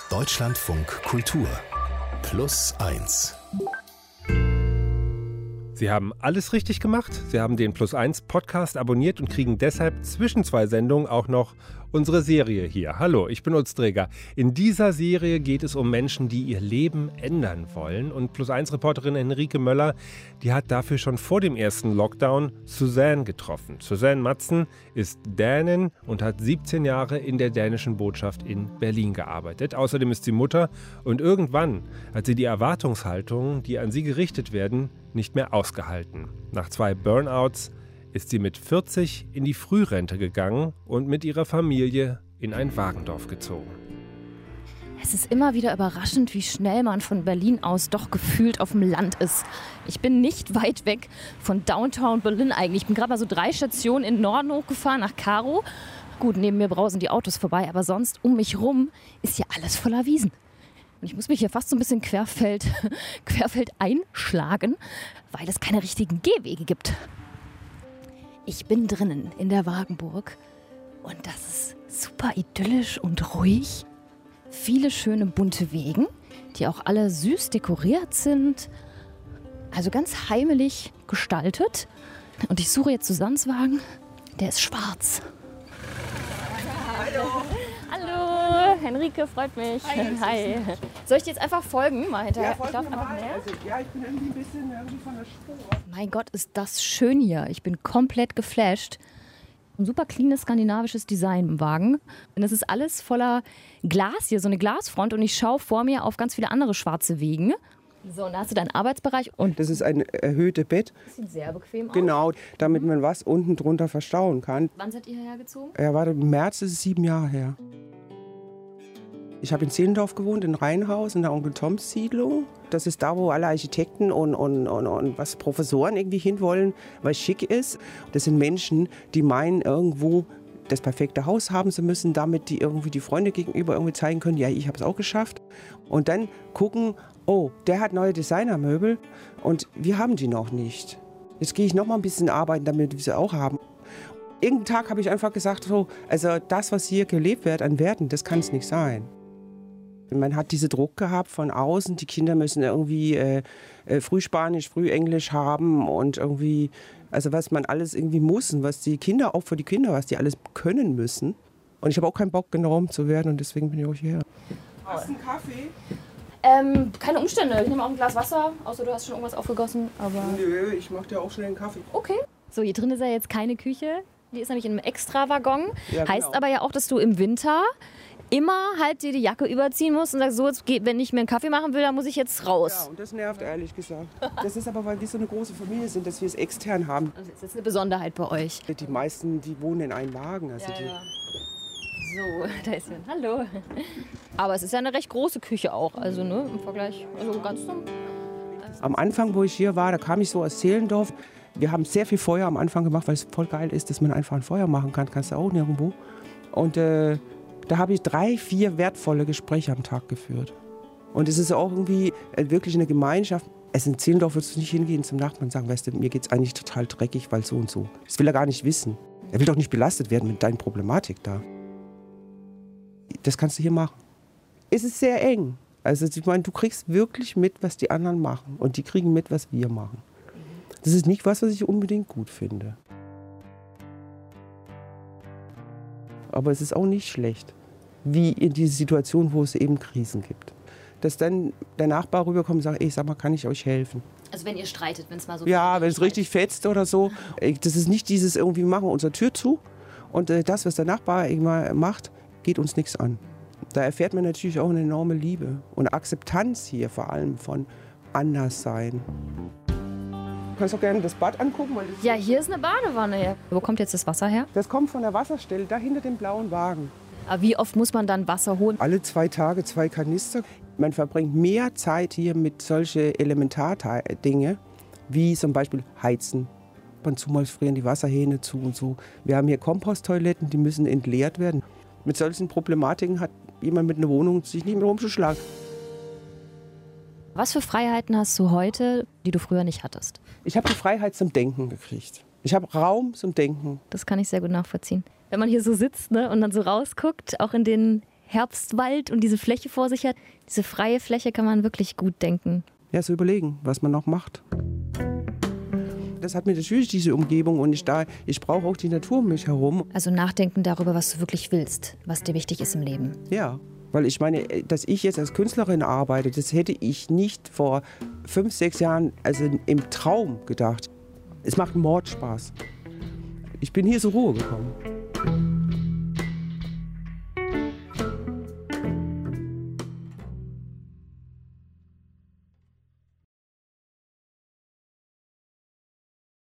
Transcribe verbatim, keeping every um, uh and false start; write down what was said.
Deutschlandfunk Kultur Plus eins. Sie haben alles richtig gemacht. Sie haben den Plus eins Podcast abonniert und kriegen deshalb zwischen zwei Sendungen auch noch unsere Serie hier. Hallo, ich bin Utz Dreger. In dieser Serie geht es um Menschen, die ihr Leben ändern wollen. Und Plus eins Reporterin Henrike Möller, die hat dafür schon vor dem ersten Lockdown Suzanne getroffen. Suzanne Madsen ist Dänin und hat siebzehn Jahre in der dänischen Botschaft in Berlin gearbeitet. Außerdem ist sie Mutter und irgendwann hat sie die Erwartungshaltungen, die an sie gerichtet werden, nicht mehr ausgehalten. Nach zwei Burnouts ist sie mit vierzig in die Frührente gegangen und mit ihrer Familie in ein Wagendorf gezogen. Es ist immer wieder überraschend, wie schnell man von Berlin aus doch gefühlt auf dem Land ist. Ich bin nicht weit weg von Downtown Berlin eigentlich. Ich bin gerade mal so drei Stationen in Norden hochgefahren nach Karow. Gut, neben mir brausen die Autos vorbei, aber sonst um mich rum ist hier alles voller Wiesen. Und ich muss mich hier fast so ein bisschen querfeld, querfeld einschlagen, weil es keine richtigen Gehwege gibt. Ich bin drinnen in der Wagenburg und das ist super idyllisch und ruhig. Viele schöne bunte Wegen, die auch alle süß dekoriert sind. Also ganz heimelig gestaltet. Und ich suche jetzt Susannes Wagen. Der ist schwarz. Hallo. Hallo, Henrike, freut mich. Hi. Hi. Soll ich dir jetzt einfach folgen? Mal hinterher. Ja, folg ich darf mir einfach mal. näher. Also, ja, ich bin irgendwie ein bisschen irgendwie von der Spur. Mein Gott, ist das schön hier. Ich bin komplett geflasht. Ein super cleanes skandinavisches Design im Wagen. Und es ist alles voller Glas hier, so eine Glasfront. Und ich schaue vor mir auf ganz viele andere schwarze Wegen. So, und da hast du deinen Arbeitsbereich. Und Das ist ein erhöhtes Bett. das sieht sehr bequem aus. Genau, damit man was unten drunter verstauen kann. Wann seid ihr hierher gezogen? Ja, warte, im März ist es sieben Jahre her. Ich habe in Zehlendorf gewohnt, in Rheinhaus, in der Onkel Toms Siedlung. Das ist da, wo alle Architekten und, und, und, und was Professoren irgendwie hinwollen, weil es schick ist. Das sind Menschen, die meinen, irgendwo das perfekte Haus haben zu müssen, damit die irgendwie die Freunde gegenüber irgendwie zeigen können, ja, ich habe es auch geschafft. Und dann gucken, oh, der hat neue Designermöbel und wir haben die noch nicht. Jetzt gehe ich noch mal ein bisschen arbeiten, damit wir sie auch haben. Irgendeinen Tag habe ich einfach gesagt, so, also das, was hier gelebt wird an Werten, das kann es nicht sein. Man hat diesen Druck gehabt von außen, die Kinder müssen irgendwie äh, äh, Frühspanisch, Frühenglisch haben und irgendwie, also was man alles irgendwie muss und was die Kinder, auch für die Kinder, was die alles können müssen. Und ich habe auch keinen Bock, genormt zu werden und deswegen bin ich auch hierher. Hast du einen Kaffee? Ähm, keine Umstände. Ich nehme auch ein Glas Wasser, außer du hast schon irgendwas aufgegossen. Aber Nö, ich mache dir auch schnell einen Kaffee. okay. So, hier drin ist ja jetzt keine Küche. Die ist nämlich in einem Extrawaggon. Ja, genau. Heißt aber ja auch, dass du im Winter immer halt dir die Jacke überziehen musst und sagst, so, jetzt geht, wenn ich mir einen Kaffee machen will, dann muss ich jetzt raus. Ja, und das nervt ehrlich gesagt. Das ist aber, weil wir so eine große Familie sind, dass wir es extern haben. Also das ist eine Besonderheit bei euch. Die meisten, die wohnen in einem Wagen. Also die, So, da ist jemand. Hallo. Aber es ist ja eine recht große Küche auch, also ne, im Vergleich, also ganz normal. Am Anfang, wo ich hier war, da kam ich so aus Zehlendorf. Wir haben sehr viel Feuer am Anfang gemacht, weil es voll geil ist, dass man einfach ein Feuer machen kann. Kannst du auch nirgendwo. Und äh, da habe ich drei, vier wertvolle Gespräche am Tag geführt. Und es ist auch irgendwie äh, wirklich eine Gemeinschaft. Es in Zehlendorf würdest du nicht hingehen zum Nachbarn und sagen, weißt du, mir geht es eigentlich total dreckig, weil so und so. Das will er gar nicht wissen. Er will doch nicht belastet werden mit deiner Problematik da. Das kannst du hier machen. Es ist sehr eng. Also ich meine, du kriegst wirklich mit, was die anderen machen. Und die kriegen mit, was wir machen. Das ist nicht was, was ich unbedingt gut finde. Aber es ist auch nicht schlecht, wie in dieser Situation, wo es eben Krisen gibt. Dass dann der Nachbar rüberkommt und sagt, ey, sag mal, kann ich euch helfen? Also wenn ihr streitet, wenn es mal so... Ja, wenn es richtig fetzt oder so. Das ist nicht dieses irgendwie, machen wir unsere Tür zu und das, was der Nachbar immer macht, geht uns nichts an. Da erfährt man natürlich auch eine enorme Liebe und Akzeptanz hier vor allem von Anderssein. Du kannst auch gerne das Bad angucken. Weil das Ja, hier ist eine Badewanne. Ja. Wo kommt jetzt das Wasser her? Das kommt von der Wasserstelle, da hinter dem blauen Wagen. Aber wie oft muss man dann Wasser holen? Alle zwei Tage zwei Kanister. Man verbringt mehr Zeit hier mit solchen Elementardingen, wie zum Beispiel Heizen. Ab und zu mal frieren die Wasserhähne zu und so. Wir haben hier Komposttoiletten, die müssen entleert werden. Mit solchen Problematiken hat jemand mit einer Wohnung sich nicht mehr rumzuschlagen. Was für Freiheiten hast du heute, die du früher nicht hattest? Ich habe die Freiheit zum Denken gekriegt. Ich habe Raum zum Denken. Das kann ich sehr gut nachvollziehen. Wenn man hier so sitzt, ne, und dann so rausguckt, auch in den Herbstwald und diese Fläche vor sich hat. Diese freie Fläche kann man wirklich gut denken. Ja, so überlegen, was man noch macht. Das hat mir natürlich diese Umgebung und ich, da, ich brauche auch die Natur um mich herum. Also nachdenken darüber, was du wirklich willst, was dir wichtig ist im Leben. Ja, weil ich meine, dass ich jetzt als Künstlerin arbeite, das hätte ich nicht vor fünf, sechs Jahren, also im Traum gedacht. Es macht Mordspaß. Ich bin hier zur Ruhe gekommen.